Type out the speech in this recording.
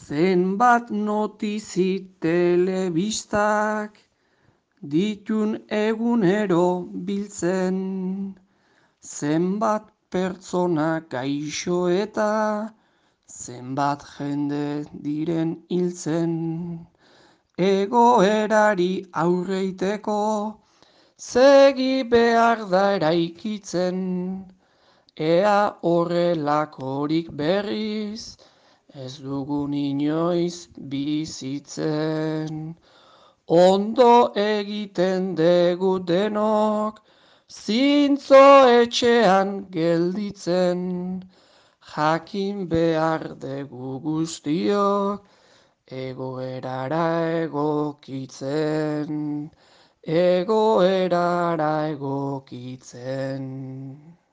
Zenbat notizi telebistak ditun egunero biltzen, zenbat pertsona gaixo eta zenbat jende diren hiltzen. Egoerari aurreiteko segi behar da eraikitzen, ea horrelakorik berriz ez dugun inoiz bizitzen. Ondo egiten dugu denok, zintzo etxean gelditzen, jakin behar dugu guztiok, egoerara egokitzen, egoerara egokitzen.